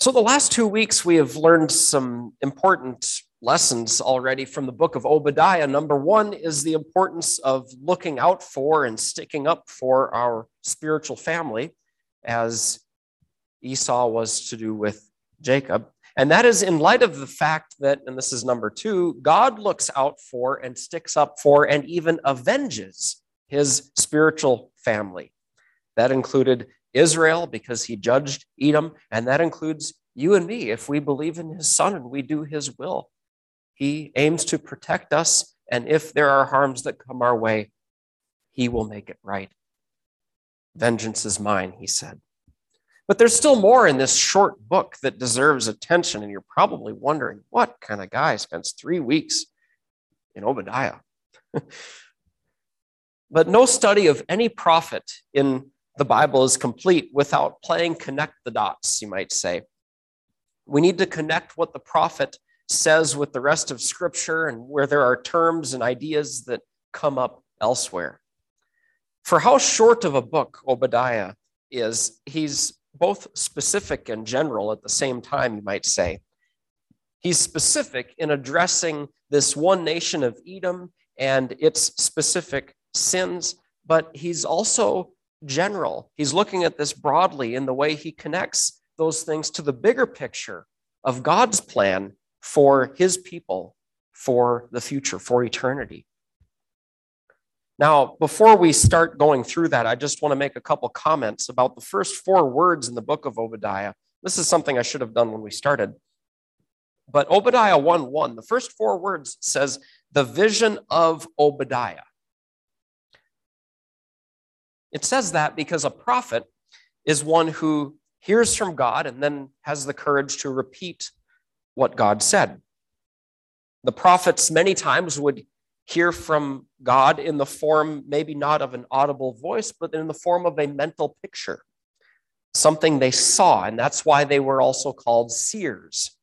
So, the last 2 weeks, we have learned some important lessons already from the book of Obadiah. Number one is the importance of looking out for and sticking up for our spiritual family, as Esau was to do with Jacob. And that is in light of the fact that, and this is number two, God looks out for and sticks up for and even avenges his spiritual family. That included Israel because he judged Edom, and that includes you and me if we believe in his son and we do his will. He aims to protect us, and if there are harms that come our way, he will make it right. Vengeance is mine, he said. But there's still more in this short book that deserves attention, and you're probably wondering, what kind of guy spends 3 weeks in Obadiah? But no study of any prophet in the Bible is complete without playing connect the dots, you might say. We need to connect what the prophet says with the rest of Scripture and where there are terms and ideas that come up elsewhere. For how short of a book Obadiah is, he's both specific and general at the same time, you might say. He's specific in addressing this one nation of Edom and its specific sins, but he's also general. He's looking at this broadly in the way he connects those things to the bigger picture of God's plan for his people, for the future, for eternity. Now, before we start going through that, I just want to make a couple comments about the first 4 words in the book of Obadiah. This is something I should have done when we started. But Obadiah 1:1, the first 4 words says, the vision of Obadiah. It says that because a prophet is one who hears from God and then has the courage to repeat what God said. The prophets many times would hear from God in the form, maybe not of an audible voice, but in the form of a mental picture, something they saw, and that's why they were also called seers.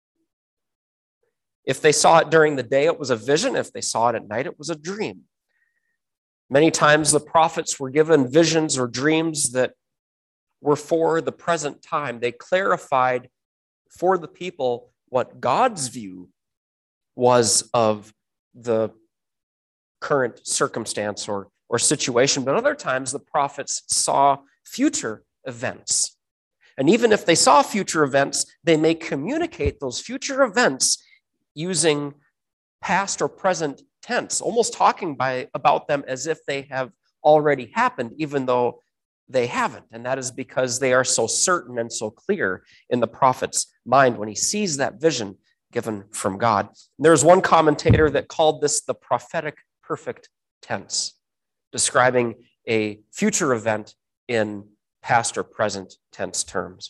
If they saw it during the day, it was a vision. If they saw it at night, it was a dream. Many times the prophets were given visions or dreams that were for the present time. They clarified for the people what God's view was of the current circumstance or situation. But other times the prophets saw future events. And even if they saw future events, they may communicate those future events using past or present tense, almost talking about them as if they have already happened, even though they haven't. And that is because they are so certain and so clear in the prophet's mind when he sees that vision given from God. There's one commentator that called this the prophetic perfect tense, describing a future event in past or present tense terms.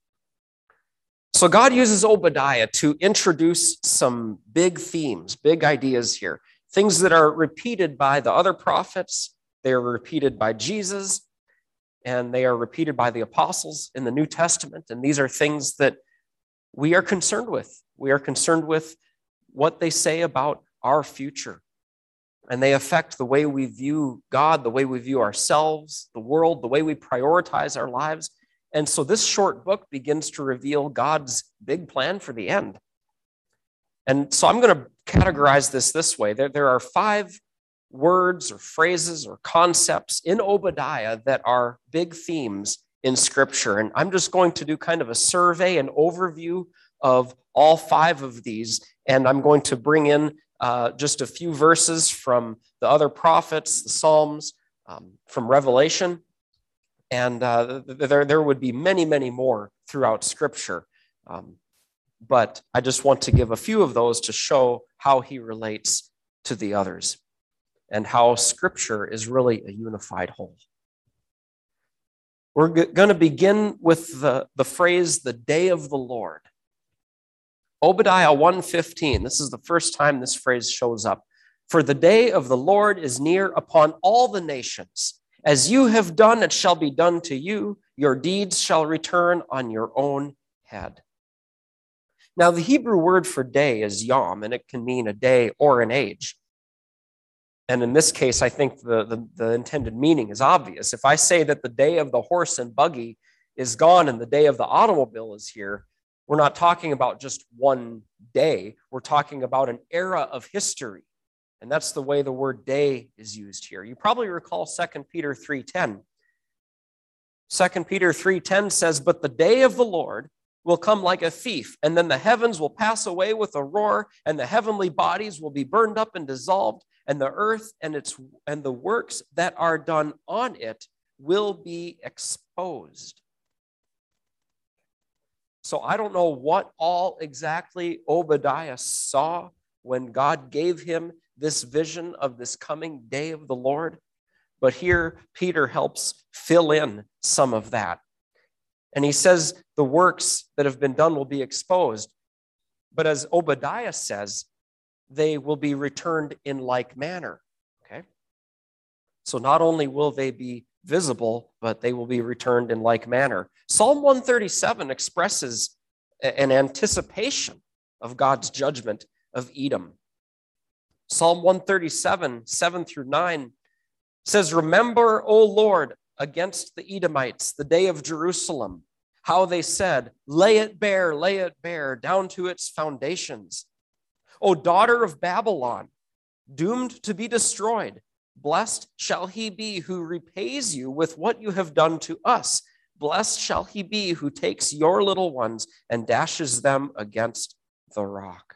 So God uses Obadiah to introduce some big themes, big ideas here, things that are repeated by the other prophets, they are repeated by Jesus, and they are repeated by the apostles in the New Testament. And these are things that we are concerned with. We are concerned with what they say about our future. And they affect the way we view God, the way we view ourselves, the world, the way we prioritize our lives. And so this short book begins to reveal God's big plan for the end. And so I'm going to categorize this way. There are 5 words or phrases or concepts in Obadiah that are big themes in Scripture. And I'm just going to do kind of a survey, an overview of all 5 of these. And I'm going to bring in just a few verses from the other prophets, the Psalms, from Revelation. And there would be many, many more throughout Scripture. But I just want to give a few of those to show how he relates to the others and how Scripture is really a unified whole. We're going to begin with the phrase, the day of the Lord. Obadiah 1:15, this is the first time this phrase shows up. For the day of the Lord is near upon all the nations. As you have done, it shall be done to you. Your deeds shall return on your own head. Now, the Hebrew word for day is yom, and it can mean a day or an age. And in this case, I think the intended meaning is obvious. If I say that the day of the horse and buggy is gone and the day of the automobile is here, We're not talking about just one day. We're talking about an era of history. And that's the way the word day is used here. You probably recall 2 Peter 3:10. 2 Peter 3:10 says, "But the day of the Lord will come like a thief, and then the heavens will pass away with a roar, and the heavenly bodies will be burned up and dissolved, and the earth and the works that are done on it will be exposed." So I don't know what all exactly Obadiah saw when God gave him this vision of this coming day of the Lord, but here Peter helps fill in some of that. And he says the works that have been done will be exposed. But as Obadiah says, they will be returned in like manner. Okay? So not only will they be visible, but they will be returned in like manner. Psalm 137 expresses an anticipation of God's judgment of Edom. Psalm 137, 7 through 9 says, "Remember, O Lord, against the Edomites, the day of Jerusalem, how they said, lay it bare, down to its foundations. O daughter of Babylon, doomed to be destroyed, blessed shall he be who repays you with what you have done to us. Blessed shall he be who takes your little ones and dashes them against the rock."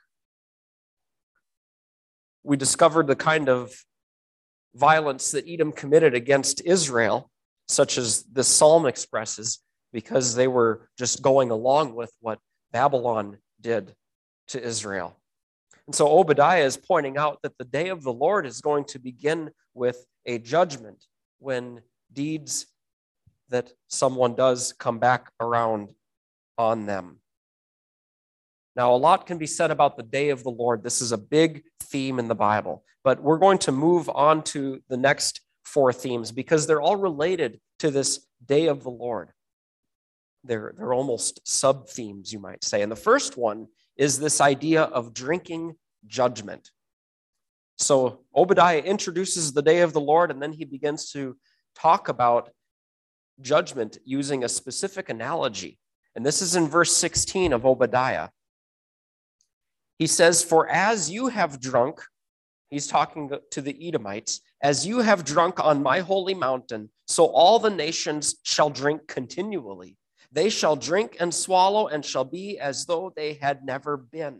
We discovered the kind of violence that Edom committed against Israel, such as this psalm expresses, because they were just going along with what Babylon did to Israel. And so Obadiah is pointing out that the day of the Lord is going to begin with a judgment when deeds that someone does come back around on them. Now, a lot can be said about the day of the Lord. This is a big theme in the Bible, but we're going to move on to the next four themes because they're all related to this day of the Lord. They're almost sub-themes, you might say. And the first one is this idea of drinking judgment. So Obadiah introduces the day of the Lord, and then he begins to talk about judgment using a specific analogy. And this is in verse 16 of Obadiah. He says, "For as you have drunk," he's talking to the Edomites, "as you have drunk on my holy mountain, so all the nations shall drink continually. They shall drink and swallow and shall be as though they had never been."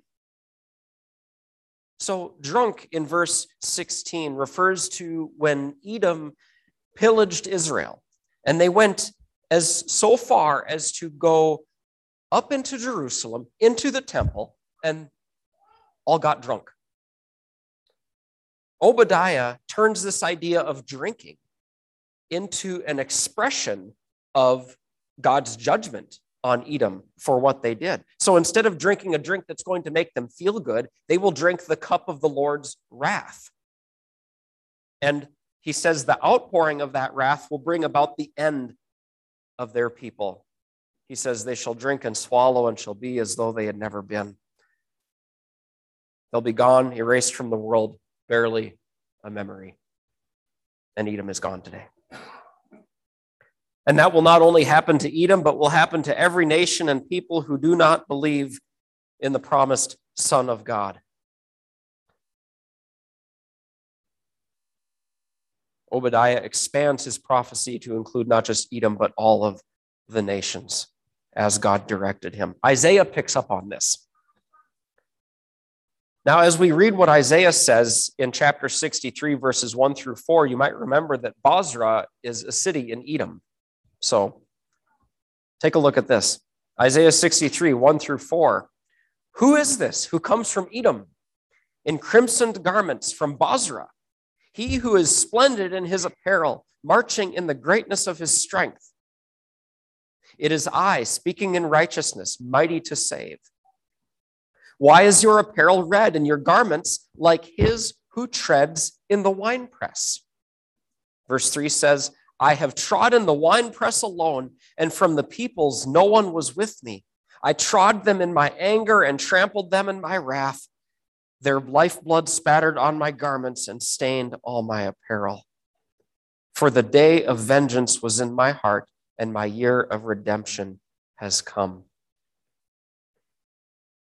So drunk in verse 16 refers to when Edom pillaged Israel, and they went so far as to go up into Jerusalem, into the temple, and all got drunk. Obadiah turns this idea of drinking into an expression of God's judgment on Edom for what they did. So instead of drinking a drink that's going to make them feel good, they will drink the cup of the Lord's wrath. And he says the outpouring of that wrath will bring about the end of their people. He says they shall drink and swallow and shall be as though they had never been. They'll be gone, erased from the world, barely a memory. And Edom is gone today. And that will not only happen to Edom, but will happen to every nation and people who do not believe in the promised Son of God. Obadiah expands his prophecy to include not just Edom, but all of the nations as God directed him. Isaiah picks up on this. Now, as we read what Isaiah says in chapter 63, verses 1 through 4, you might remember that Bozrah is a city in Edom. So take a look at this. Isaiah 63, 1 through 4. "Who is this who comes from Edom in crimsoned garments from Bozrah? He who is splendid in his apparel, marching in the greatness of his strength. It is I, speaking in righteousness, mighty to save. Why is your apparel red and your garments like his who treads in the winepress?" Verse 3 says, "I have trodden the winepress alone, and from the peoples no one was with me. I trod them in my anger and trampled them in my wrath. Their lifeblood spattered on my garments and stained all my apparel. For the day of vengeance was in my heart, and my year of redemption has come."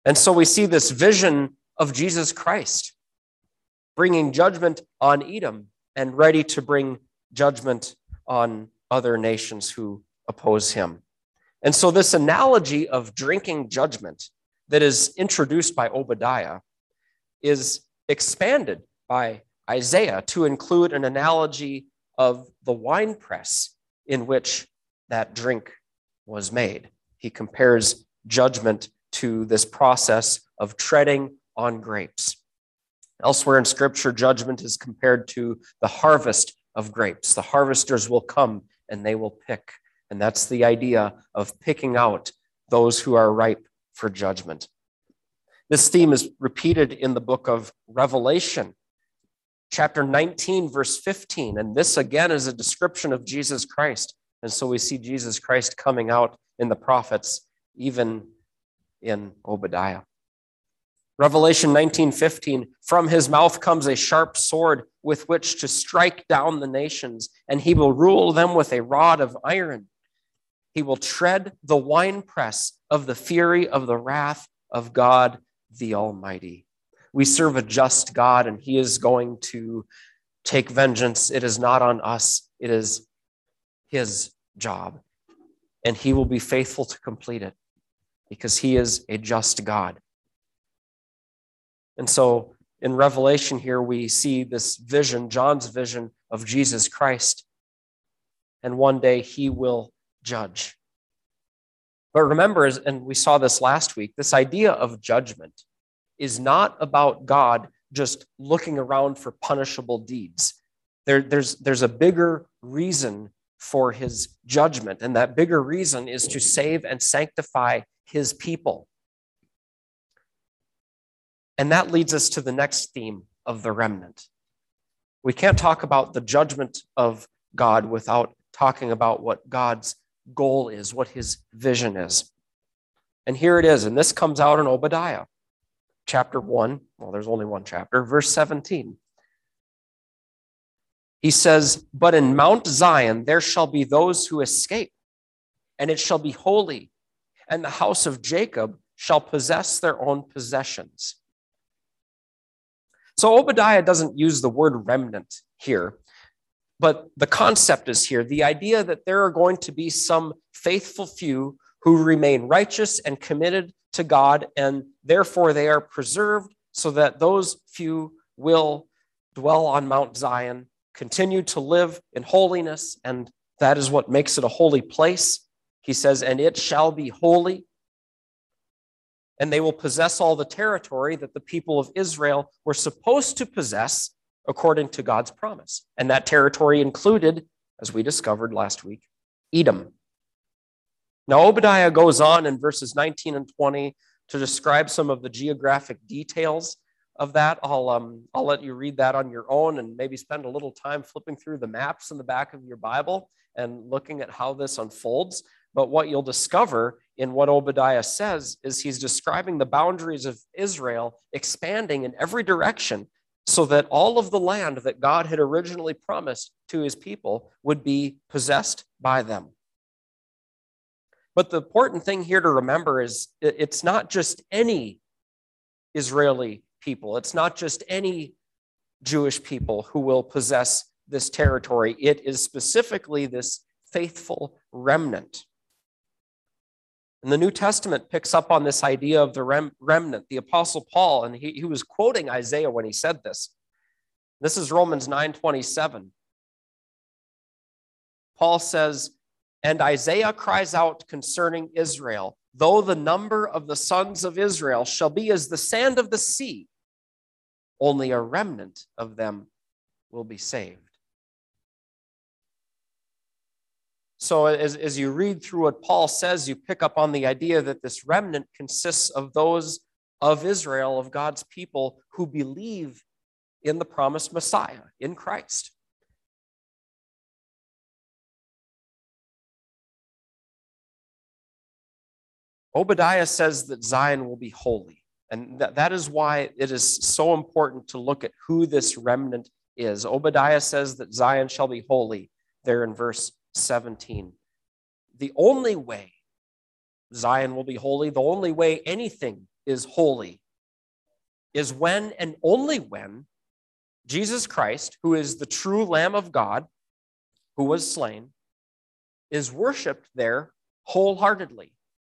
And so we see this vision of Jesus Christ bringing judgment on Edom and ready to bring judgment on other nations who oppose him. And so this analogy of drinking judgment that is introduced by Obadiah is expanded by Isaiah to include an analogy of the winepress in which that drink was made. He compares judgment to this process of treading on grapes. Elsewhere in Scripture, judgment is compared to the harvest of grapes. The harvesters will come and they will pick. And that's the idea of picking out those who are ripe for judgment. This theme is repeated in the book of Revelation, chapter 19, verse 15. And this again is a description of Jesus Christ. And so we see Jesus Christ coming out in the prophets, even in Obadiah. Revelation 19:15, from his mouth comes a sharp sword with which to strike down the nations, and he will rule them with a rod of iron. He will tread the winepress of the fury of the wrath of God the Almighty. We serve a just God, and he is going to take vengeance. It is not on us. It is his job, and he will be faithful to complete it because he is a just God. And so in Revelation here, we see this vision, John's vision of Jesus Christ, and one day he will judge. But remember, and we saw this last week, this idea of judgment is not about God just looking around for punishable deeds. There's a bigger reason for his judgment, and that bigger reason is to save and sanctify his people. And that leads us to the next theme of the remnant. We can't talk about the judgment of God without talking about what God's goal is, what his vision is. And here it is, and this comes out in Obadiah, chapter 1. Well, there's only one chapter, verse 17. He says, but in Mount Zion there shall be those who escape, and it shall be holy, and the house of Jacob shall possess their own possessions. So Obadiah doesn't use the word remnant here, but the concept is here, the idea that there are going to be some faithful few who remain righteous and committed to God, and therefore they are preserved so that those few will dwell on Mount Zion, continue to live in holiness, and that is what makes it a holy place. He says, and it shall be holy. And they will possess all the territory that the people of Israel were supposed to possess according to God's promise. And that territory included, as we discovered last week, Edom. Now, Obadiah goes on in verses 19 and 20 to describe some of the geographic details of that. I'll let you read that on your own and maybe spend a little time flipping through the maps in the back of your Bible and looking at how this unfolds. But what you'll discover in what Obadiah says is he's describing the boundaries of Israel expanding in every direction so that all of the land that God had originally promised to his people would be possessed by them. But the important thing here to remember is it's not just any Israeli people. It's not just any Jewish people who will possess this territory. It is specifically this faithful remnant. And the New Testament picks up on this idea of the remnant. The Apostle Paul, and he was quoting Isaiah when he said this. This is Romans 9:27. Paul says, and Isaiah cries out concerning Israel, though the number of the sons of Israel shall be as the sand of the sea, only a remnant of them will be saved. So as you read through what Paul says, you pick up on the idea that this remnant consists of those of Israel, of God's people, who believe in the promised Messiah, in Christ. Obadiah says that Zion will be holy, and that is why it is so important to look at who this remnant is. Obadiah says that Zion shall be holy, there in verse 17. The only way Zion will be holy, the only way anything is holy is when and only when Jesus Christ, who is the true Lamb of God, who was slain, is worshiped there wholeheartedly.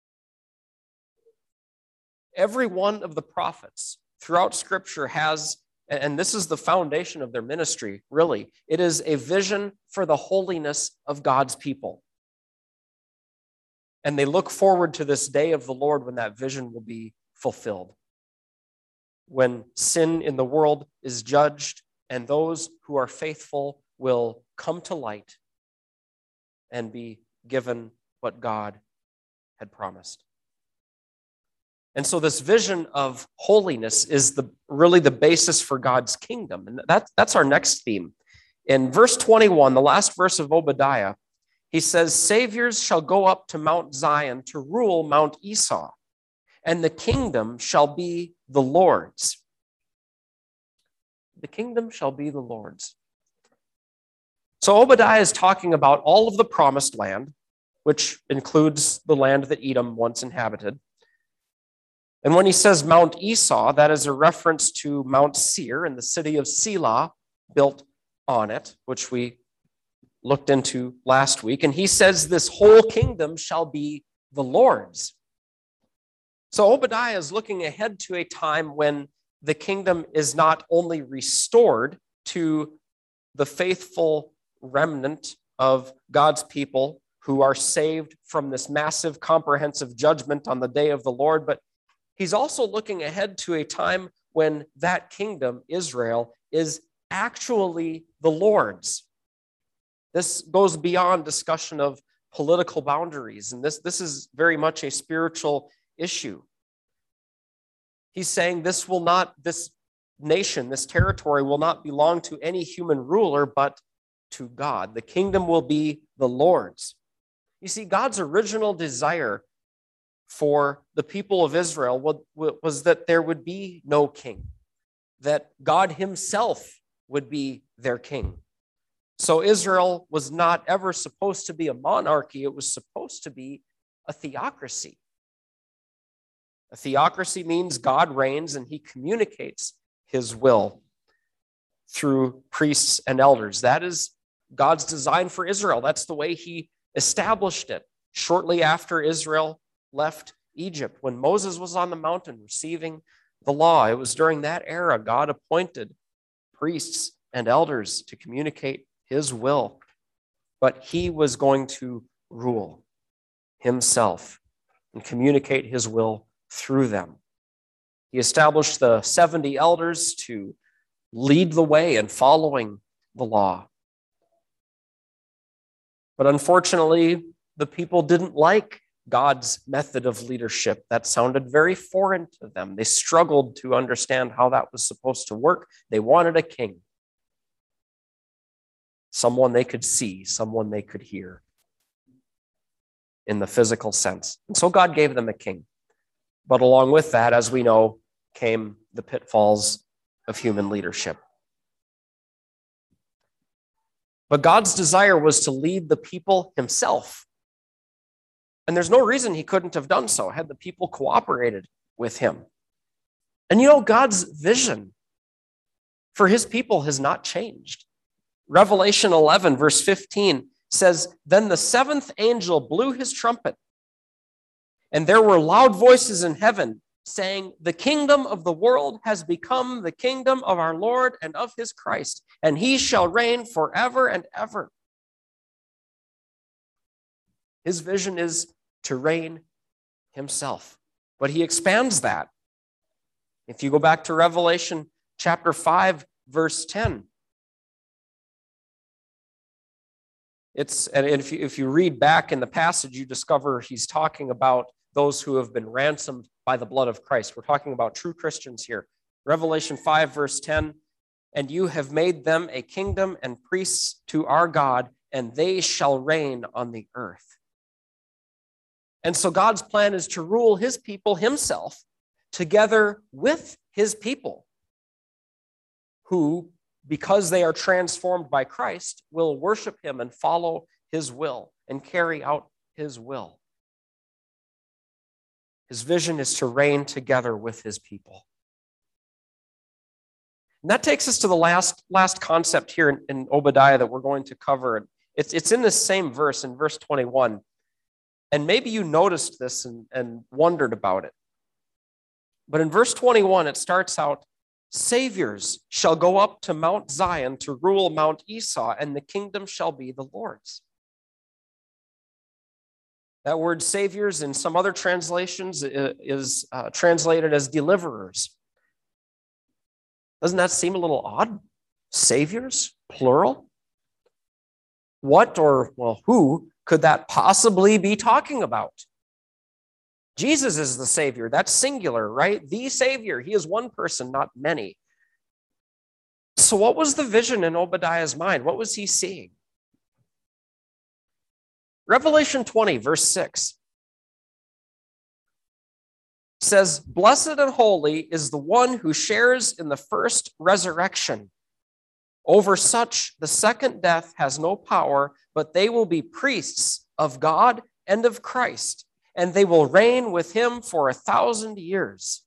Every one of the prophets throughout Scripture has, and this is the foundation of their ministry, really, it is a vision for the holiness of God's people. And they look forward to this day of the Lord when that vision will be fulfilled. When sin in the world is judged and those who are faithful will come to light and be given what God had promised. And so this vision of holiness is really the basis for God's kingdom. And that's our next theme. In verse 21, the last verse of Obadiah, he says, "Saviors shall go up to Mount Zion to rule Mount Esau, and the kingdom shall be the Lord's." The kingdom shall be the Lord's. So Obadiah is talking about all of the promised land, which includes the land that Edom once inhabited. And when he says Mount Esau, that is a reference to Mount Seir and the city of Selah built on it, which we looked into last week. And he says this whole kingdom shall be the Lord's. So Obadiah is looking ahead to a time when the kingdom is not only restored to the faithful remnant of God's people who are saved from this massive comprehensive judgment on the day of the Lord, but he's also looking ahead to a time when that kingdom, Israel, is actually the Lord's. This goes beyond discussion of political boundaries, and this is very much a spiritual issue. He's saying this nation, this territory will not belong to any human ruler, but to God. The kingdom will be the Lord's. You see, God's original desire for the people of Israel was that there would be no king, that God himself would be their king. So Israel was not ever supposed to be a monarchy. It was supposed to be a theocracy. A theocracy means God reigns and he communicates his will through priests and elders. That is God's design for Israel. That's the way he established it. Shortly after Israel left Egypt, when Moses was on the mountain receiving the law, it was during that era God appointed priests and elders to communicate his will. But he was going to rule himself and communicate his will through them. He established the 70 elders to lead the way in following the law. But unfortunately, the people didn't like God's method of leadership. That sounded very foreign to them. They struggled to understand how that was supposed to work. They wanted a king, someone they could see, someone they could hear in the physical sense. And so God gave them a king. But along with that, as we know, came the pitfalls of human leadership. But God's desire was to lead the people himself. And there's no reason he couldn't have done so had the people cooperated with him. And you know, God's vision for his people has not changed. Revelation 11, verse 15 says, "Then the seventh angel blew his trumpet, and there were loud voices in heaven saying, 'The kingdom of the world has become the kingdom of our Lord and of his Christ, and he shall reign forever and ever.'" His vision is to reign himself, but he expands that. If you go back to Revelation chapter 5, verse 10, and if you read back in the passage, you discover he's talking about those who have been ransomed by the blood of Christ. We're talking about true Christians here. Revelation 5, verse 10, "And you have made them a kingdom and priests to our God, and they shall reign on the earth." And so God's plan is to rule his people himself together with his people, who, because they are transformed by Christ, will worship him and follow his will and carry out his will. His vision is to reign together with his people. And that takes us to the last concept here in Obadiah that we're going to cover. It's in this same verse, in verse 21. And maybe you noticed this and wondered about it. But in verse 21, it starts out, "Saviors shall go up to Mount Zion to rule Mount Esau, and the kingdom shall be the Lord's." That word saviors in some other translations is translated as deliverers. Doesn't that seem a little odd? Saviors, plural? What or, well, who could that possibly be talking about? Jesus is the Savior. That's singular, right? The Savior. He is one person, not many. So what was the vision in Obadiah's mind? What was he seeing? Revelation 20, verse 6 says, "Blessed and holy is the one who shares in the first resurrection. Over such, the second death has no power, but they will be priests of God and of Christ, and they will reign with him for 1,000 years."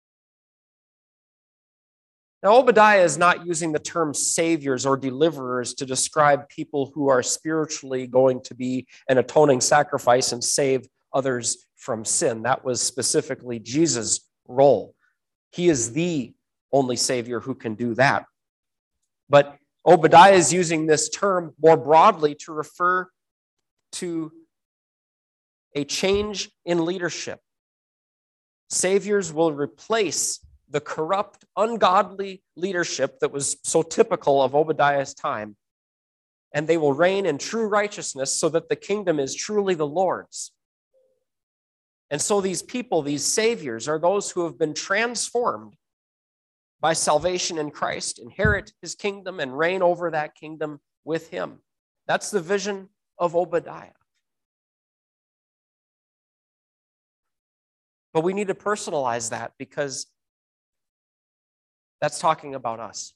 Now, Obadiah is not using the term saviors or deliverers to describe people who are spiritually going to be an atoning sacrifice and save others from sin. That was specifically Jesus' role. He is the only Savior who can do that. But Obadiah is using this term more broadly to refer to a change in leadership. Saviors will replace the corrupt, ungodly leadership that was so typical of Obadiah's time, and they will reign in true righteousness so that the kingdom is truly the Lord's. And so these people, these saviors, are those who have been transformed by salvation in Christ, inherit his kingdom, and reign over that kingdom with him. That's the vision of Obadiah. But we need to personalize that because that's talking about us.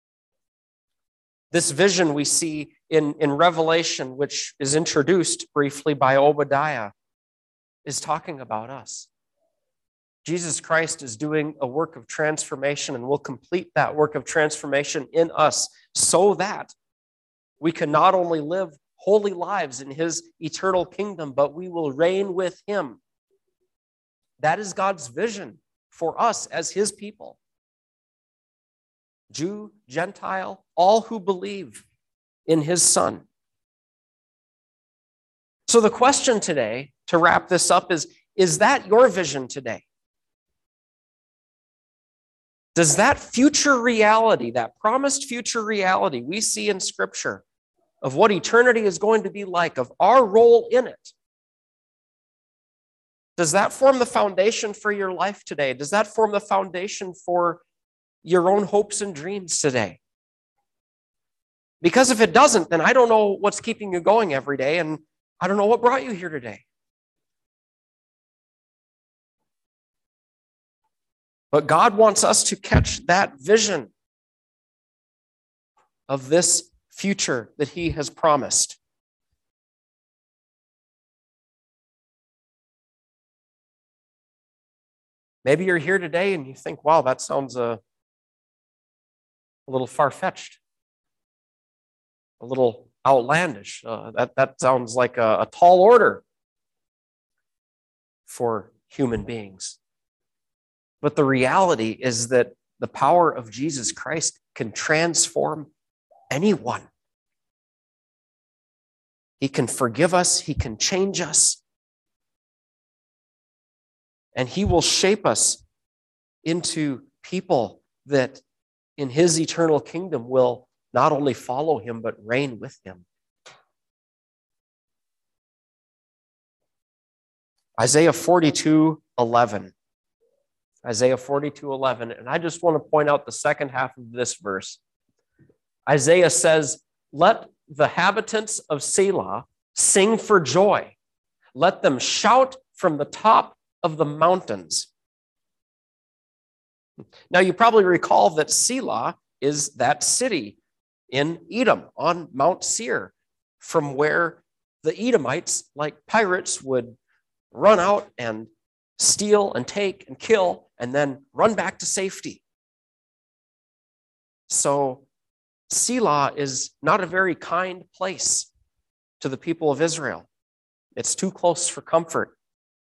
This vision we see in Revelation, which is introduced briefly by Obadiah, is talking about us. Jesus Christ is doing a work of transformation and will complete that work of transformation in us so that we can not only live holy lives in his eternal kingdom, but we will reign with him. That is God's vision for us as his people. Jew, Gentile, all who believe in his Son. So the question today, to wrap this up, is that your vision today? Does that future reality, that promised future reality we see in Scripture of what eternity is going to be like, of our role in it, does that form the foundation for your life today? Does that form the foundation for your own hopes and dreams today? Because if it doesn't, then I don't know what's keeping you going every day, and I don't know what brought you here today. But God wants us to catch that vision of this future that he has promised. Maybe you're here today and you think, wow, that sounds a little far-fetched, a little outlandish. That sounds like a tall order for human beings. But the reality is that the power of Jesus Christ can transform anyone. He can forgive us. He can change us. And he will shape us into people that in his eternal kingdom will not only follow him, but reign with him. Isaiah 42:11. Isaiah 42:11. And I just want to point out the second half of this verse. Isaiah says, "Let the inhabitants of Selah sing for joy. Let them shout from the top of the mountains." Now, you probably recall that Selah is that city in Edom on Mount Seir, from where the Edomites, like pirates, would run out and steal and take and kill and then run back to safety. So Selah is not a very kind place to the people of Israel. It's too close for comfort.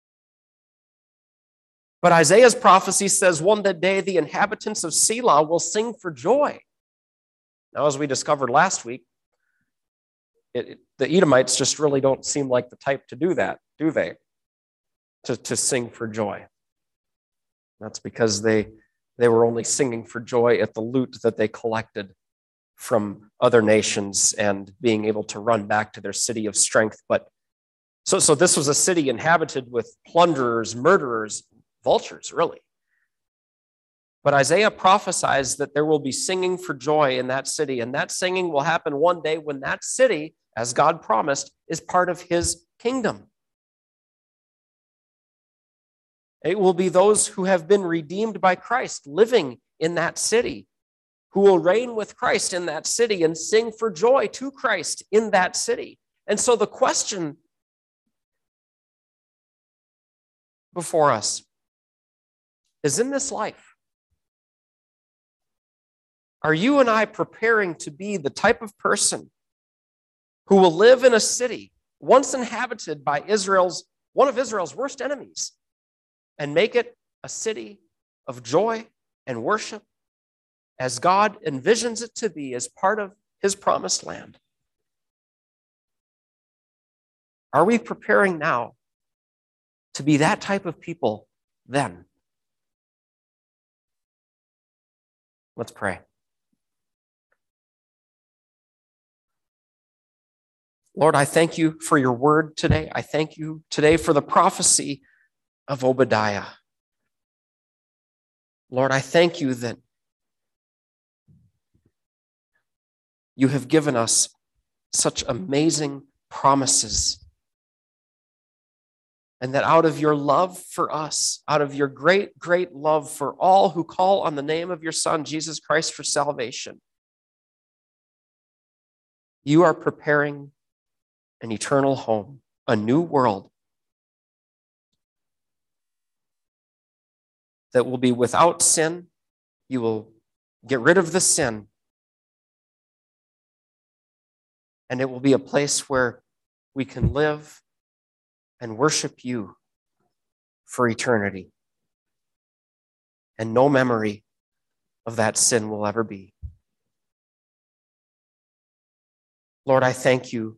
But Isaiah's prophecy says one day the inhabitants of Selah will sing for joy. Now, as we discovered last week, the Edomites just really don't seem like the type to do that, do they? To sing for joy. That's because they were only singing for joy at the loot that they collected from other nations and being able to run back to their city of strength. But so this was a city inhabited with plunderers, murderers, vultures, really. But Isaiah prophesies that there will be singing for joy in that city, and that singing will happen one day when that city, as God promised, is part of his kingdom. It will be those who have been redeemed by Christ living in that city, who will reign with Christ in that city and sing for joy to Christ in that city. And so the question before us is, in this life, are you and I preparing to be the type of person who will live in a city once inhabited by one of Israel's worst enemies, and make it a city of joy and worship as God envisions it to be as part of his promised land? Are we preparing now to be that type of people then? Let's pray. Lord, I thank you for your word today. I thank you today for the prophecy of Obadiah. Lord, I thank you that you have given us such amazing promises, and that out of your love for us, out of your great, great love for all who call on the name of your Son, Jesus Christ, for salvation, you are preparing an eternal home, a new world that will be without sin. You will get rid of the sin, and it will be a place where we can live and worship you for eternity. And no memory of that sin will ever be. Lord, I thank you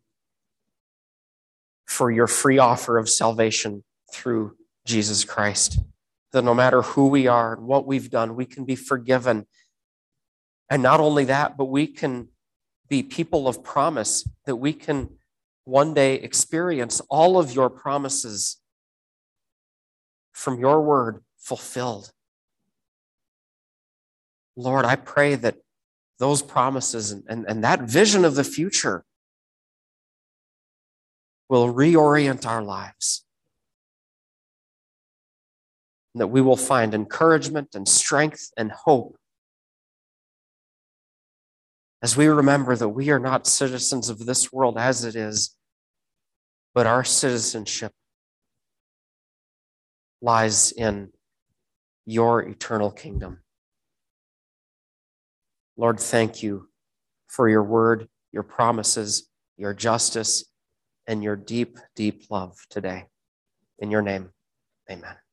for your free offer of salvation through Jesus Christ, that no matter who we are and what we've done, we can be forgiven. And not only that, but we can be people of promise, that we can one day experience all of your promises from your word fulfilled. Lord, I pray that those promises and that vision of the future will reorient our lives, and that we will find encouragement and strength and hope as we remember that we are not citizens of this world as it is, but our citizenship lies in your eternal kingdom. Lord, thank you for your word, your promises, your justice, and your deep, deep love today. In your name, amen.